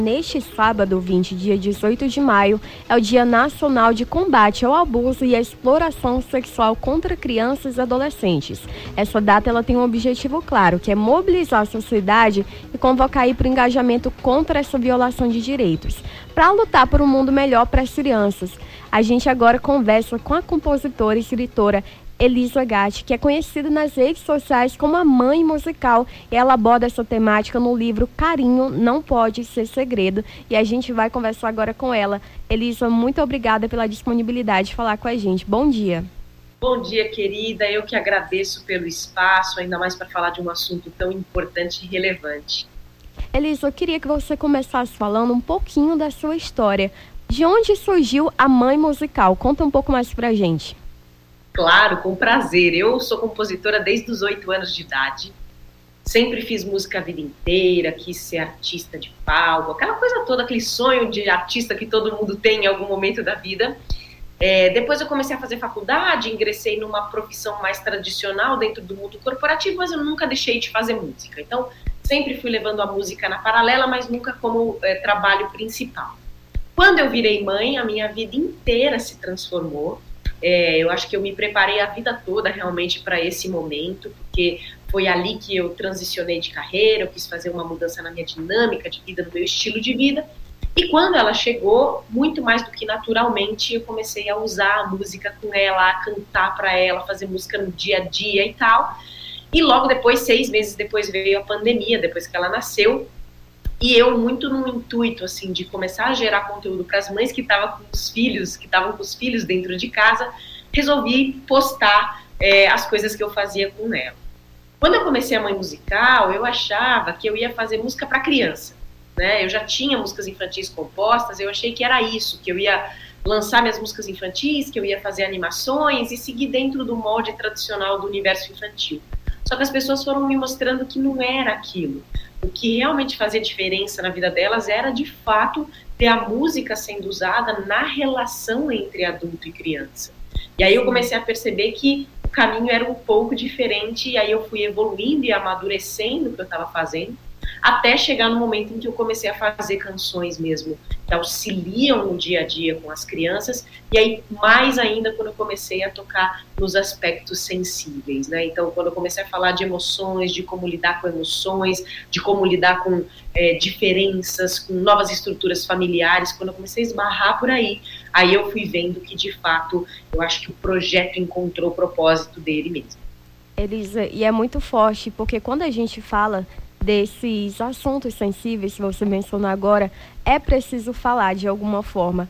Neste sábado, dia 18 de maio, é o Dia Nacional de Combate ao Abuso e à Exploração Sexual contra Crianças e Adolescentes. Essa data ela tem um objetivo claro, que é mobilizar a sociedade e convocar para o engajamento contra essa violação de direitos, para lutar por um mundo melhor para as crianças. A gente agora conversa com a compositora e escritora Elisa Gatti, que é conhecida nas redes sociais como a Mãe Musical. Ela aborda essa temática no livro Carinho Não Pode Ser Segredo. E a gente vai conversar agora com ela. Elisa, muito obrigada pela disponibilidade de falar com a gente. Bom dia. Bom dia, querida. Eu que agradeço pelo espaço, ainda mais para falar de um assunto tão importante e relevante. Elisa, eu queria que você começasse falando um pouquinho da sua história. De onde surgiu a Mãe Musical? Conta um pouco mais pra gente. Claro, com prazer. Eu sou compositora desde os 8 anos de idade. Sempre fiz música a vida inteira, quis ser artista de palco, aquela coisa toda, aquele sonho de artista que todo mundo tem em algum momento da vida. Depois eu comecei a fazer faculdade, ingressei numa profissão mais tradicional dentro do mundo corporativo, mas eu nunca deixei de fazer música. Então, sempre fui levando a música na paralela, mas nunca como trabalho principal. Quando eu virei mãe, a minha vida inteira se transformou. Eu acho que eu me preparei a vida toda realmente para esse momento, porque foi ali que eu transicionei de carreira, eu quis fazer uma mudança na minha dinâmica de vida, no meu estilo de vida. E quando ela chegou, muito mais do que naturalmente, eu comecei a usar a música com ela, a cantar para ela, fazer música no dia a dia e tal. E logo depois, 6 meses depois, veio a pandemia, depois que ela nasceu. E eu, muito no intuito, assim, de começar a gerar conteúdo para as mães que estavam com os filhos dentro de casa, resolvi postar as coisas que eu fazia com ela. Quando eu comecei a Mãe Musical, eu achava que eu ia fazer música para criança, né? Eu já tinha músicas infantis compostas, eu achei que era isso, que eu ia lançar minhas músicas infantis, que eu ia fazer animações e seguir dentro do molde tradicional do universo infantil. Só que as pessoas foram me mostrando que não era aquilo. O que realmente fazia diferença na vida delas era, de fato, ter a música sendo usada na relação entre adulto e criança. E aí eu comecei a perceber que o caminho era um pouco diferente, e aí eu fui evoluindo e amadurecendo o que eu estava fazendo, até chegar no momento em que eu comecei a fazer canções mesmo, que auxiliam no dia a dia com as crianças, e aí mais ainda quando eu comecei a tocar nos aspectos sensíveis, né? Então, quando eu comecei a falar de emoções, de como lidar com emoções, de como lidar com diferenças, com novas estruturas familiares, quando eu comecei a esbarrar por aí eu fui vendo que, de fato, eu acho que o projeto encontrou o propósito dele mesmo. Elisa, e é muito forte, porque quando a gente fala desses assuntos sensíveis que você mencionou agora, é preciso falar de alguma forma.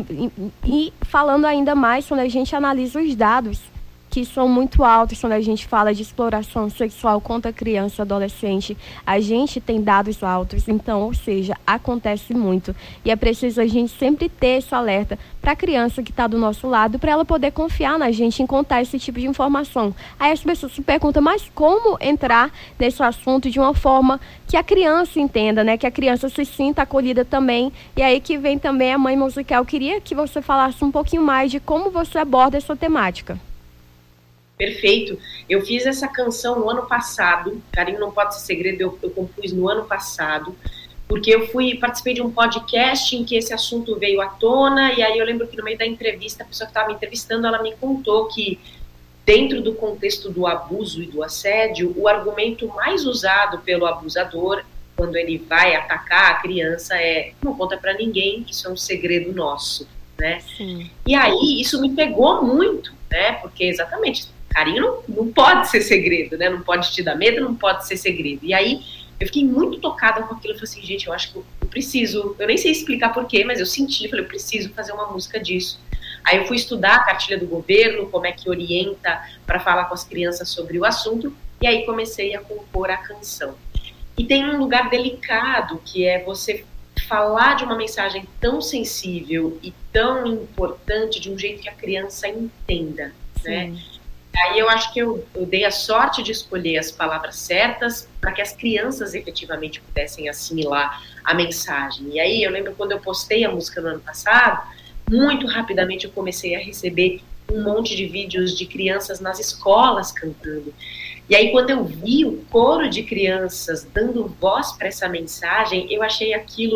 E falando ainda mais quando a gente analisa os dados, que são muito altos quando a gente fala de exploração sexual contra criança e adolescente. A gente tem dados altos, então, ou seja, acontece muito. E é preciso a gente sempre ter esse alerta para a criança que está do nosso lado, para ela poder confiar na gente em contar esse tipo de informação. Aí as pessoas se perguntam, mas como entrar nesse assunto de uma forma que a criança entenda, né? Que a criança se sinta acolhida também. E aí que vem também a Mãe Musical. Eu queria que você falasse um pouquinho mais de como você aborda essa temática. Perfeito. Eu fiz essa canção no ano passado, Carinho Não Pode Ser Segredo, eu compus no ano passado, porque eu participei de um podcast em que esse assunto veio à tona, e aí eu lembro que no meio da entrevista, a pessoa que estava me entrevistando, ela me contou que dentro do contexto do abuso e do assédio, o argumento mais usado pelo abusador, quando ele vai atacar a criança, não conta pra ninguém, isso é um segredo nosso, né? Sim. E aí, isso me pegou muito, né? Porque exatamente, carinho não pode ser segredo, né? Não pode te dar medo, não pode ser segredo. E aí, eu fiquei muito tocada com aquilo. Eu falei assim, gente, eu acho que eu preciso... Eu nem sei explicar porquê, mas eu senti, falei, eu preciso fazer uma música disso. Aí eu fui estudar a cartilha do governo, como é que orienta para falar com as crianças sobre o assunto, e aí comecei a compor a canção. E tem um lugar delicado, que é você falar de uma mensagem tão sensível e tão importante de um jeito que a criança entenda, né? Aí eu acho que eu dei a sorte de escolher as palavras certas para que as crianças efetivamente pudessem assimilar a mensagem. E aí eu lembro quando eu postei a música no ano passado, muito rapidamente eu comecei a receber um monte de vídeos de crianças nas escolas cantando. E aí quando eu vi o coro de crianças dando voz para essa mensagem, eu achei aquilo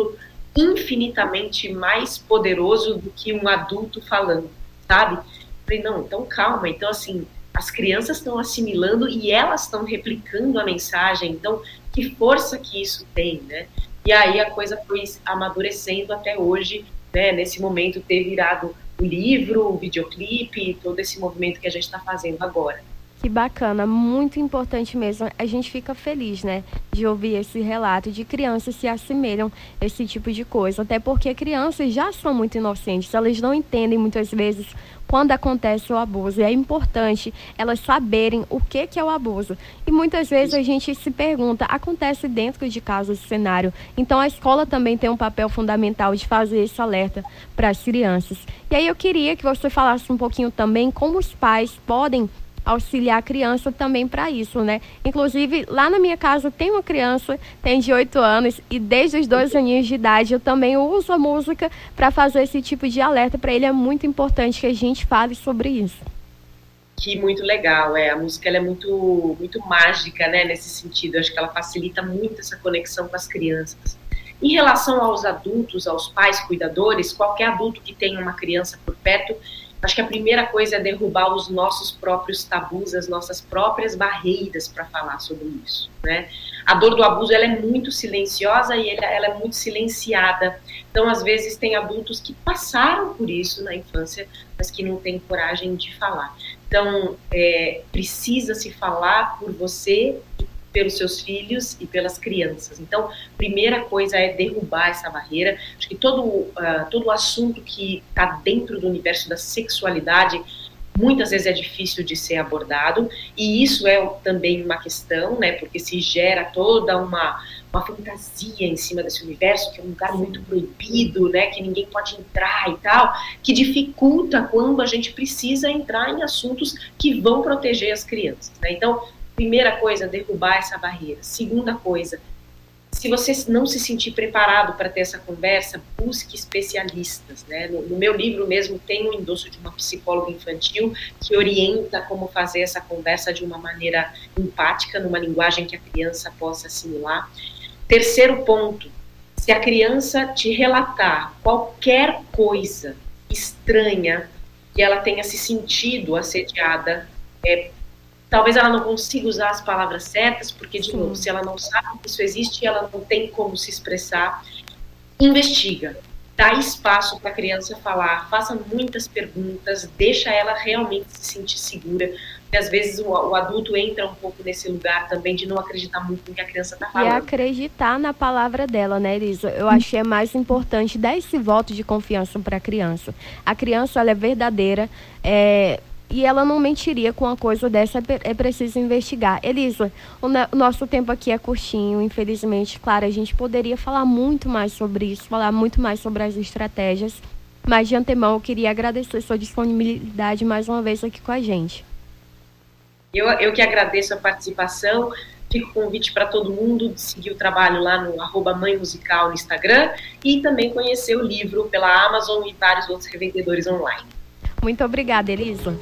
infinitamente mais poderoso do que um adulto falando, sabe? Falei, não, então calma, então assim, as crianças estão assimilando e elas estão replicando a mensagem, então que força que isso tem, né? E aí a coisa foi amadurecendo até hoje, né? Nesse momento ter virado o livro, o videoclipe, todo esse movimento que a gente está fazendo agora. Que bacana, muito importante mesmo. A gente fica feliz, né, de ouvir esse relato de crianças se assemelham a esse tipo de coisa. Até porque crianças já são muito inocentes, elas não entendem muitas vezes quando acontece o abuso. E é importante elas saberem o que é o abuso. E muitas vezes a gente se pergunta, acontece dentro de casa esse cenário. Então a escola também tem um papel fundamental de fazer esse alerta para as crianças. E aí eu queria que você falasse um pouquinho também como os pais podem auxiliar a criança também para isso, né? Inclusive, lá na minha casa tem uma criança, tem de 8 anos, e desde os 2 aninhos de idade eu também uso a música para fazer esse tipo de alerta. Para ele é muito importante que a gente fale sobre isso. Que muito legal, a música ela é muito, muito mágica, né, nesse sentido. Eu acho que ela facilita muito essa conexão com as crianças. Em relação aos adultos, aos pais cuidadores, qualquer adulto que tenha uma criança por perto, acho que a primeira coisa é derrubar os nossos próprios tabus, as nossas próprias barreiras para falar sobre isso, né? A dor do abuso ela é muito silenciosa e ela é muito silenciada. Então, às vezes, tem adultos que passaram por isso na infância, mas que não têm coragem de falar. Então, precisa se falar por você, pelos seus filhos e pelas crianças. Então, primeira coisa é derrubar essa barreira. Acho que todo o assunto que está dentro do universo da sexualidade, muitas vezes é difícil de ser abordado, e isso é também uma questão, né, porque se gera toda uma fantasia em cima desse universo, que é um lugar muito proibido, né, que ninguém pode entrar e tal, que dificulta quando a gente precisa entrar em assuntos que vão proteger as crianças, né? Então, primeira coisa, derrubar essa barreira. Segunda coisa, se você não se sentir preparado para ter essa conversa, busque especialistas, né? No meu livro mesmo tem um endosso de uma psicóloga infantil que orienta como fazer essa conversa de uma maneira empática, numa linguagem que a criança possa assimilar. Terceiro ponto, se a criança te relatar qualquer coisa estranha que ela tenha se sentido assediada, talvez ela não consiga usar as palavras certas, porque, de novo, se ela não sabe que isso existe, ela não tem como se expressar. Investiga, dá espaço para a criança falar, faça muitas perguntas, deixa ela realmente se sentir segura, porque às vezes o adulto entra um pouco nesse lugar também de não acreditar muito no que a criança está falando. E acreditar na palavra dela, né, Elisa? Eu acho que é mais importante dar esse voto de confiança para a criança. A criança, ela é verdadeira, e ela não mentiria com uma coisa dessa, é preciso investigar. Elisa, o nosso tempo aqui é curtinho, infelizmente. Claro, a gente poderia falar muito mais sobre isso, falar muito mais sobre as estratégias, mas de antemão eu queria agradecer sua disponibilidade mais uma vez aqui com a gente. Eu que agradeço a participação, fico o convite para todo mundo de seguir o trabalho lá no @mãemusical no Instagram e também conhecer o livro pela Amazon e vários outros revendedores online. Muito obrigada, Elisa.